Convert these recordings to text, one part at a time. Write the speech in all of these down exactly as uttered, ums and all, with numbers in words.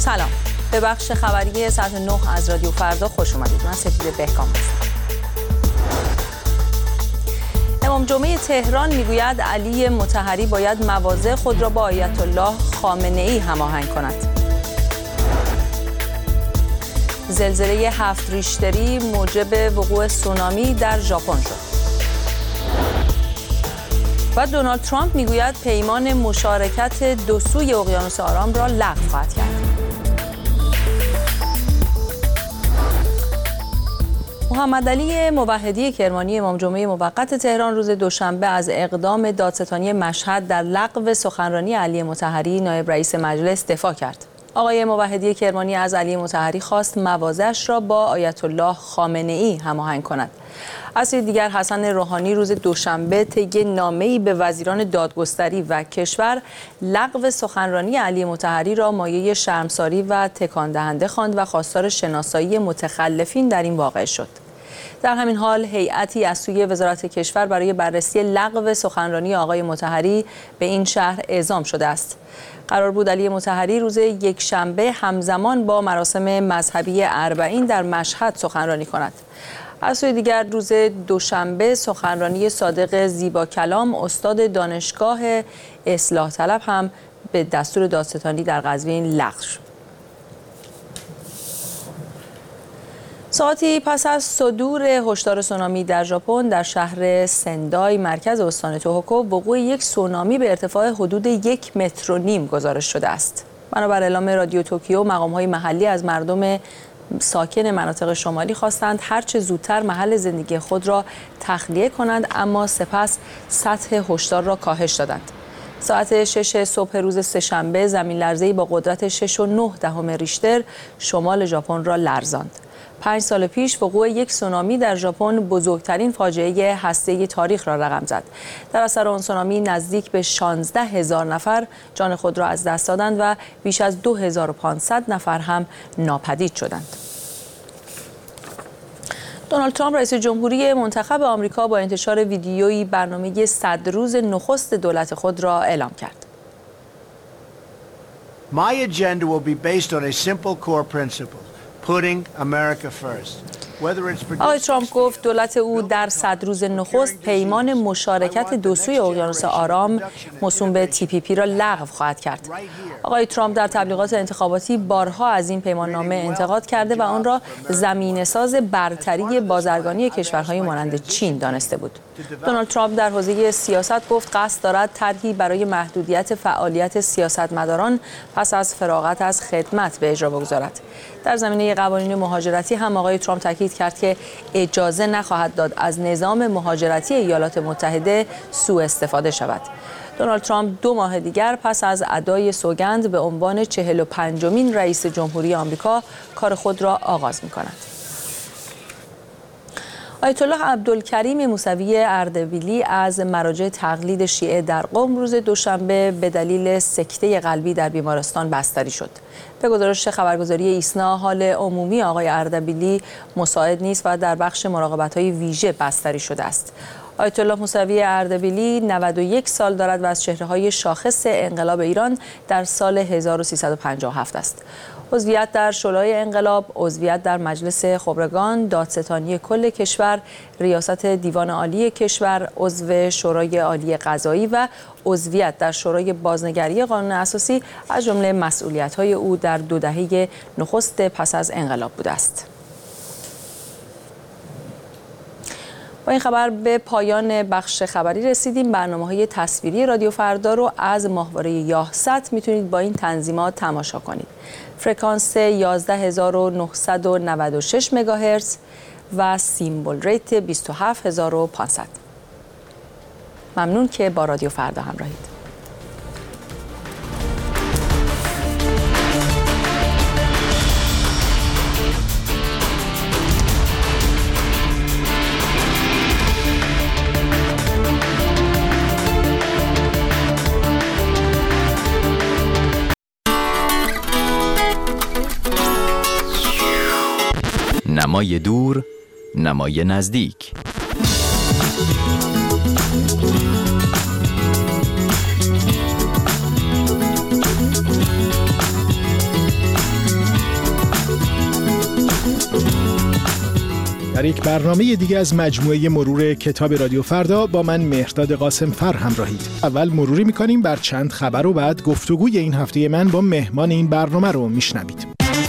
سلام، به بخش خبری ساعت نه از رادیو فردا خوش اومدید. من سپید بهکام هستم. امام جمعه تهران میگوید علی مطهری باید مواضع خود را با آیت الله خامنه ای هماهنگ کند. زلزله هفت ریشتری موجب وقوع سونامی در ژاپن شد. و دونالد ترامپ میگوید پیمان مشارکت دو سوی اقیانوس آرام را لغو خواهد کرد. محمد علی موحدی کرمانی امام جمعه موقت تهران روز دوشنبه از اقدام دادستانی مشهد در لغو سخنرانی علی مطهری نایب رئیس مجلس دفاع کرد. آقای موحدی کرمانی از علی مطهری خواست مواضعش را با آیت الله خامنه ای هماهنگ کند. از سوی دیگر حسن روحانی روز دوشنبه طی نامه‌ای به وزیران دادگستری و کشور لغو سخنرانی علی مطهری را مایه شرمساری و تکان دهنده خواند و خواستار شناسایی متخلفین در این واقعه شد. در همین حال هیئتی از سوی وزارت کشور برای بررسی لغو سخنرانی آقای مطهری به این شهر اعزام شده است. قرار بود علی مطهری روز یکشنبه همزمان با مراسم مذهبی اربعین در مشهد سخنرانی کند. از سوی دیگر روز دوشنبه سخنرانی صادق زیبا کلام استاد دانشگاه اصلاح طلب هم به دستور دادستانی در قزوین لغو شد. ساعتی پس از صدور هشدار سونامی در ژاپن در شهر سندای مرکز استان توهوکو وقوع یک سونامی به ارتفاع حدود یک متر و نیم گزارش شده است. بنابر اعلام رادیو توکیو مقام‌های محلی از مردم ساکن مناطق شمالی خواستند هرچه زودتر محل زندگی خود را تخلیه کنند، اما سپس سطح هشدار را کاهش دادند. ساعت شش صبح روز سه‌شنبه زمین لرزه‌ای با قدرت شش و نه دهم ریشتر شمال ژاپن را لرزاند. پنج سال پیش وقوع یک سونامی در ژاپن بزرگترین فاجعه هسته‌ای تاریخ را رقم زد. در اثر آن سونامی نزدیک به شانزده هزار نفر جان خود را از دست دادند و بیش از دو هزار و پانصد نفر هم ناپدید شدند. دونالد ترامپ رئیس جمهوری منتخب آمریکا با انتشار ویدیویی برنامه صد روز نخست دولت خود را اعلام کرد. My agenda will be based on a simple core principle. Putting America first. آقای ترامپ گفت دولت او در صد روز نخست پیمان مشارکت دو سوی اقیانوس آرام موسوم به تی پی پی را لغو خواهد کرد. آقای ترامپ در تبلیغات انتخاباتی بارها از این پیمان نامه انتقاد کرده و آن را زمینه‌ساز برتری بازرگانی کشورهای مانند چین دانسته بود. دونالد ترامپ در حوزه سیاست گفت قصد دارد طرحی برای محدودیت فعالیت سیاستمداران پس از فراغت از خدمت به اجرا بگذارد. در زمینه قوانین مهاجرتی هم آقای ترامپ تاکید کرد که اجازه نخواهد داد از نظام مهاجرتی ایالات متحده سوء استفاده شود. دونالد ترامپ دو ماه دیگر پس از ادای سوگند به عنوان چهل و پنجمین رئیس جمهوری آمریکا کار خود را آغاز می‌کند. آیت الله عبدالکریم موسوی اردبیلی از مراجع تقلید شیعه در قم روز دوشنبه به دلیل سکته قلبی در بیمارستان بستری شد. به گزارش خبرگزاری ایسنا حال عمومی آقای اردبیلی مساعد نیست و در بخش مراقبت‌های ویژه بستری شده است. آیت الله موسوی اردبیلی نود و یک سال دارد و از چهره‌های شاخص انقلاب ایران در سال هزار و سیصد و پنجاه و هفت است. عضویت در شورای انقلاب، عضویت در مجلس خبرگان، دادستانی کل کشور، ریاست دیوان عالی کشور، عضو شورای عالی قضایی و عضویت در شورای بازنگری قانون اساسی از جمله مسئولیت‌های او در دو دهه نخست پس از انقلاب بوده است. با این خبر به پایان بخش خبری رسیدیم. برنامه‌های تصویری رادیو فردا رو از ماهواره یاهصد میتونید با این تنظیمات تماشا کنید. فرکانس یازده هزار و نهصد و نود و شش مگاهرتز و سیمبل ریت بیست و هفت هزار و پانصد. ممنون که با رادیو فردا همراهید. نمای دور، نمای نزدیک. در یک برنامه دیگه از مجموعه مرور کتاب رادیو فردا با من مهرداد قاسم فر همراهید. اول مروری میکنیم بر چند خبر و بعد گفتگوی این هفته من با مهمان این برنامه رو میشنوید.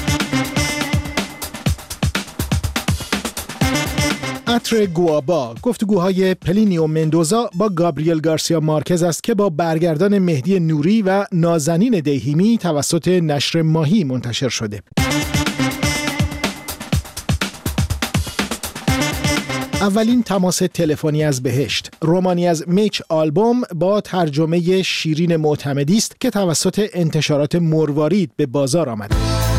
عطر گوابا، گفتگوهای پلینیو مندوزا با گابریل گارسیا مارکز است که با برگردان مهدی نوری و نازنین دیهیمی توسط نشر ماهی منتشر شده. اولین تماس تلفنی از بهشت، رمانی از میچ آلبوم با ترجمه شیرین معتمدی است که توسط انتشارات مروارید به بازار آمده.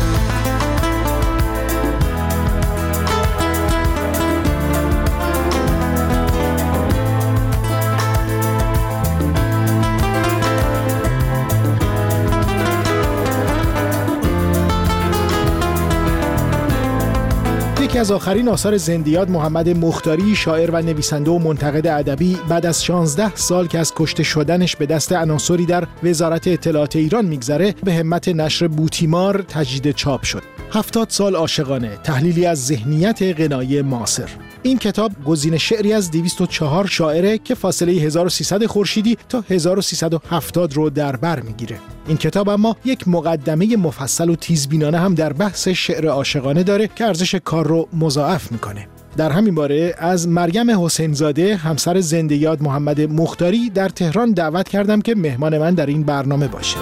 یکی از آخرین آثار زندیات محمد مختاری، شاعر و نویسنده و منتقد ادبی، بعد از شانزده سال که از کشته شدنش به دست عناصری در وزارت اطلاعات ایران میگذره، به همت نشر بوتیمار تجدید چاپ شد. هفتاد سال عاشقانه، تحلیلی از ذهنیت غنایی معاصر. این کتاب گزین شعری از دویست و چهار شاعره که فاصله هزار و سیصد خورشیدی تا هزار و سیصد و هفتاد رو در بر میگیره. این کتاب اما یک مقدمه مفصل و تیزبینانه هم در بحث شعر عاشقانه داره که ارزش کار رو مضاعف میکنه. در همین باره از مریم حسین زاده، همسر زنده یاد محمد مختاری، در تهران دعوت کردم که مهمان من در این برنامه باشه.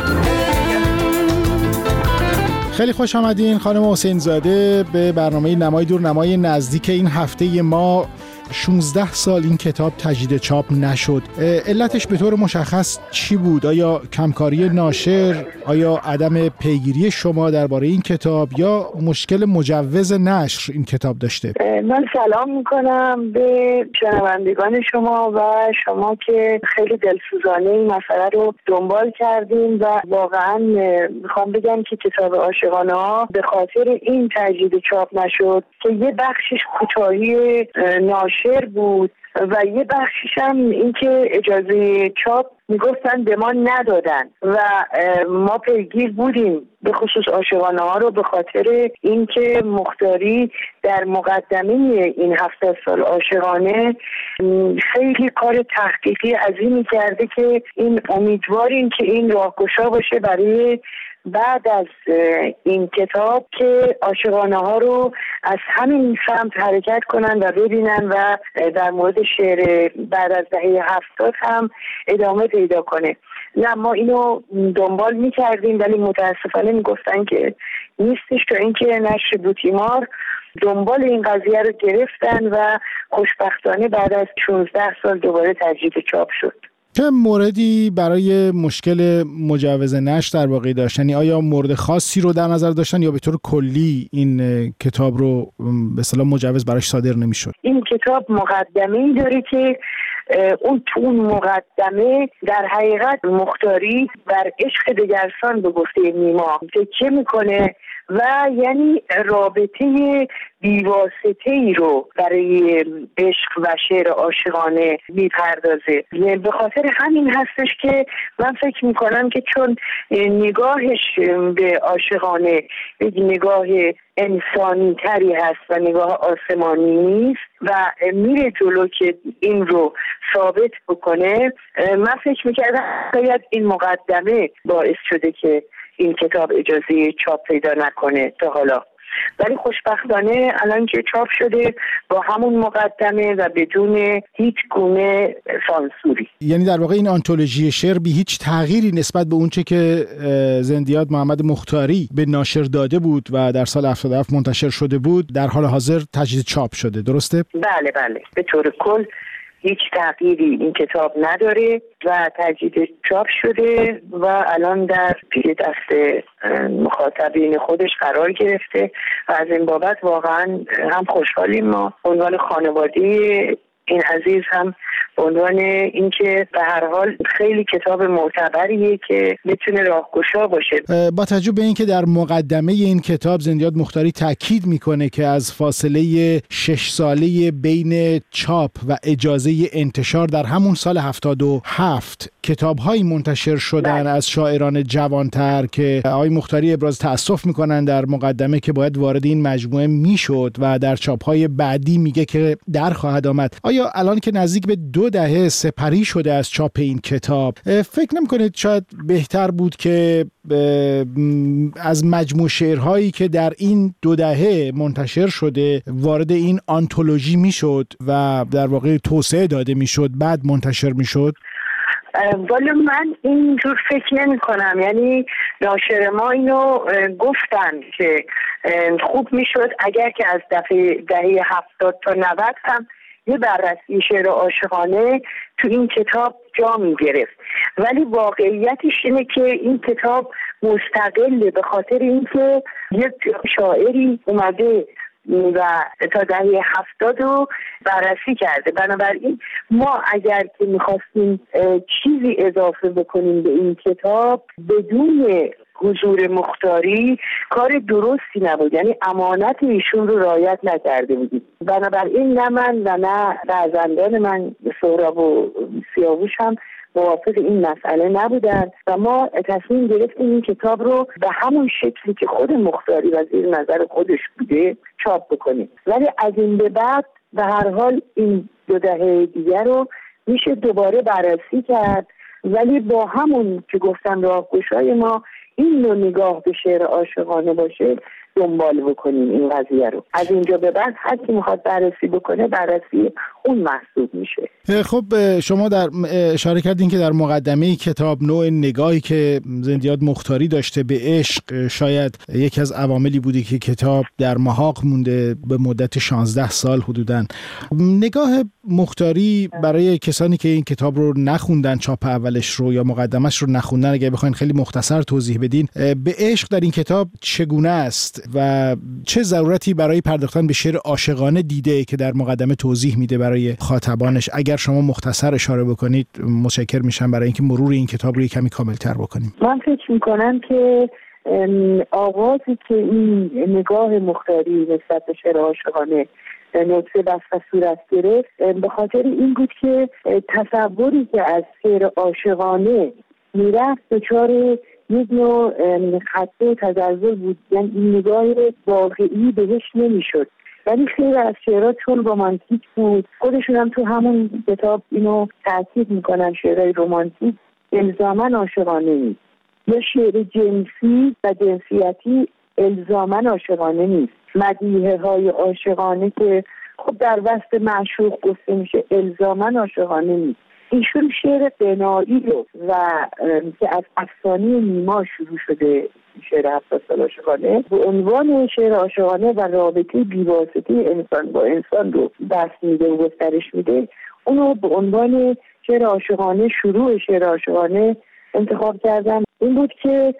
خیلی خوش آمدین خانم حسین زاده به برنامه نمای دور نمای نزدیک. این هفته ما شانزده سال این کتاب تجدید چاپ نشد. علتش به طور مشخص چی بود؟ آیا کمکاری ناشر، آیا عدم پیگیری شما درباره این کتاب، یا مشکل مجوز نشر این کتاب داشته؟ من سلام میکنم به شنوندگان شما و شما که خیلی دلسوزانه این مسئله رو دنبال کردیم و واقعا میخوام بگم که کتاب عاشقانه ها به خاطر این تجدید چاپ نشد که یه بخشش کوتاهی ناشر بود و یه بخشش هم این که اجازه چاپ میگفتن به ما ندادن و ما پیگیر بودیم به خصوص عاشقانه ها رو به خاطر اینکه مختاری در مقدمه این هفتاد سال عاشقانه خیلی کار تحقیقی عظیمی کرده که این امیدواریم که این راهگشا باشه برای بعد از این کتاب که عاشقانه ها رو از همین سمت حرکت کنن و ببینن و در مورد شعر بعد از دهه هفتاد هم ادامه پیدا کنه. نه، ما اینو دنبال میکردیم ولی متاسفانه میگفتن که نیستش، تا اینکه نشر بوتیمار دنبال این قضیه رو گرفتن و خوشبختانه بعد از شانزده سال دوباره تجدید چاپ شد. چه موردی برای مشکل مجوز نشر در واقع داشتن؟ یعنی آیا مورد خاصی رو در نظر داشتن یا به طور کلی این کتاب رو به اصطلاح مجوز براش صادر نمیشد؟ این کتاب مقدمه‌ای داره که اون تو اون مقدمه در حقیقت مختاری بر عشق دگرسان به گفته نیما تکیه میکنه و یعنی رابطه بیواسطه ای رو برای عشق و شعر عاشقانه میپردازه. به خاطر همین هستش که من فکر میکنم که چون نگاهش به عاشقانه یک نگاه انسانی تری هست و نگاه آسمانی نیست و میره جلو که این رو ثابت بکنه، من فکر میکردم شاید این مقدمه باعث شده که این کتاب اجازه چاپ پیدا نکنه تا حالا، ولی خوشبختانه الان که چاپ شده با همون مقدمه و بدون هیچ گونه سانسوری. یعنی در واقع این آنتولوژی شعر بی هیچ تغییری نسبت به اونچه که زندیات محمد مختاری به ناشر داده بود و در سال هفتاد و هفت منتشر شده بود در حال حاضر تجدید چاپ شده، درسته؟ بله بله، به طور کل هیچ تغییری این کتاب نداره و تجدید چاپ شده و الان در پی دست مخاطبین خودش قرار گرفته و از این بابت واقعا هم خوشحالیم. ما عنوان خانواده این عزیز هم به عنوان اینکه به هر حال خیلی کتاب معتبریه که میتونه راهگشا باشه. با توجه به اینکه در مقدمه این کتاب زندیات مختاری تاکید میکنه که از فاصله شش ساله بین چاپ و اجازه انتشار در همون سال هفتاد و هفت کتاب‌هایی منتشر شدن بله. از شاعران جوانتر که آقای مختاری ابراز تأسف میکنن در مقدمه که باید وارد این مجموعه میشد و در چاپ‌های بعدی میگه که در خواهد آمد. آیا الان که نزدیک به دو دهه سپری شده از چاپ این کتاب، فکر نمی‌کنید شاید بهتر بود که از مجموع شعرهایی که در این دو دهه منتشر شده وارد این آنتولوژی میشد و در واقع توسعه داده میشد بعد منتشر میشد؟ والا من اینجور فکر نمی کنم. یعنی ناشر ما اینو گفتن که خوب میشد اگر که از دفعه دهه هفتاد تا نود هم یه بررسی شعر عاشقانه تو این کتاب جا می گرفت، ولی واقعیتش اینه که این کتاب مستقله به خاطر اینکه یک شاعری اومده و تا دهه هفتاد رو بررسی کرده. بنابراین ما اگر که میخواستیم چیزی اضافه بکنیم به این کتاب بدون حضور مختاری کار درستی نبود، یعنی امانت ایشون رو رعایت نکرده بودیم. بنابراین نه من و نه فرزندان من سهراب و سیاوش هم موافق این مسئله نبودن و ما تصمیم گرفتیم این کتاب رو به همون شکلی که خود مختاری و زیر نظر خودش بوده چاپ بکنیم، ولی از این به بعد به هر حال این دو دهه دیگر رو میشه دوباره بررسی کرد، ولی با همون که گفتم راهگشای ما این نوع نگاه به شعر عاشقانه باشه دنبال بکنیم این قضیه رو. از اینجا به بعد هر کی میخواد بررسی بکنه بررسی اون محسوب میشه. خب شما در اشاره کردین که در مقدمه کتاب نوع نگاهی که زندیات مختاری داشته به عشق شاید یکی از عواملی بوده که کتاب در محاق مونده به مدت شانزده سال حدوداً. نگاه مختاری برای کسانی که این کتاب رو نخوندن، چاپ اولش رو یا مقدمش رو نخوندن، اگه بخواید خیلی مختصر توضیح بدین به عشق در این کتاب چگونه است و چه ضرورتی برای پرداختن به شعر عاشقانه دیده که در مقدمه توضیح میده برای خاطبانش؟ اگر شما مختصر اشاره بکنید متشکر میشم برای اینکه مرور این کتاب رو کمی کاملتر بکنیم. من فکر میکنم که آغازی که این نگاه مختاری نسبت به شعر عاشقانه نطفه بست و صورت گرفت به خاطر این بود که تصوری که از شعر عاشقانه میرفت دچار یک نوع خطه و تزلزل بود، یعنی این نگاه واقعی بهش نمیشد. ولی خیلی از شعرها چون رمانتیک بود، خودشون هم تو همون کتاب اینو تاکید میکنن شعرهای رمانتیک الزاماً عاشقانه نیست، یا شعر جنسی و جنسیتی الزاماً عاشقانه نیست. مدیحه های عاشقانه که خب در وسط معشوق گفته میشه الزاماً عاشقانه نیست. ایشون شعر غنایی رو و که از افسانه نیما شروع شده شعر هفتاد سال عاشقانه به عنوان شعر عاشقانه و رابطه بی‌واسطه انسان با انسان رو بس میده و گسترش میده، اونو به عنوان شعر عاشقانه شروع شعر عاشقانه انتخاب کردم. این بود که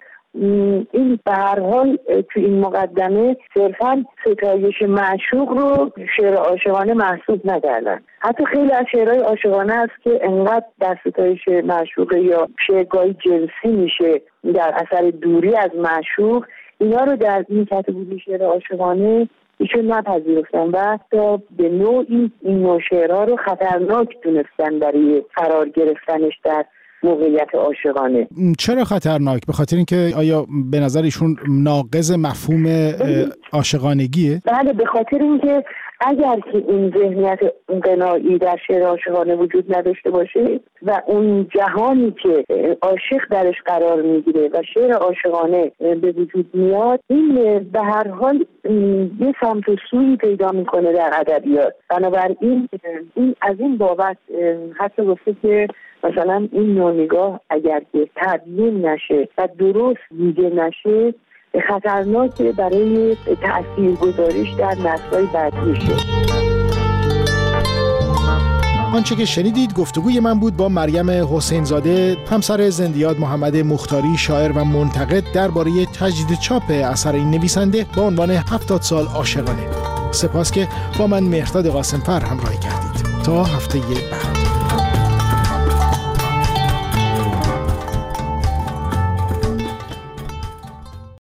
این به هر حال تو این مقدمه صرفاً ستایش معشوق رو شعر عاشقانه محسوب نکردن. حتی خیلی از شعرهای عاشقانه هست که انقدر در ستایش معشوق یا شعرگاهی جنسی میشه در اثر دوری از معشوق، اینا رو در این کاتگوری شعر عاشقانه ایشون نپذیرفتن و حتی به نوعی این نوع شعرها رو خطرناک دونستن برای قرار گرفتنش در موقعیت عاشقانه. چرا خطرناک؟ به خاطر اینکه آیا به نظر ایشون ناقض مفهوم عاشقانگیه؟ بله، به خاطر اینکه اگر که این ذهنیت غنایی در شعر عاشقانه وجود نداشته باشه و اون جهانی که عاشق درش قرار میگیره و شعر عاشقانه به وجود میاد، این به هر حال یه سمت و سویی پیدا میکنه در ادبیات. بنابراین این از این بابت حتی گفته که مثلا این نوع نگاه اگر که تبیین نشه و درست دیده نشه خطرناکه برای تأثیرگذاریش در نسل‌های بعدی میشه. آنچه که شنیدید گفتگوی من بود با مریم حسین زاده، همسر زندیات محمد مختاری، شاعر و منتقد، درباره تجدید چاپ اثر این نویسنده با عنوان هفتاد سال عاشقانه. سپاس که با من مهرداد قاسمفر همراهی کردید. تا هفته بعد.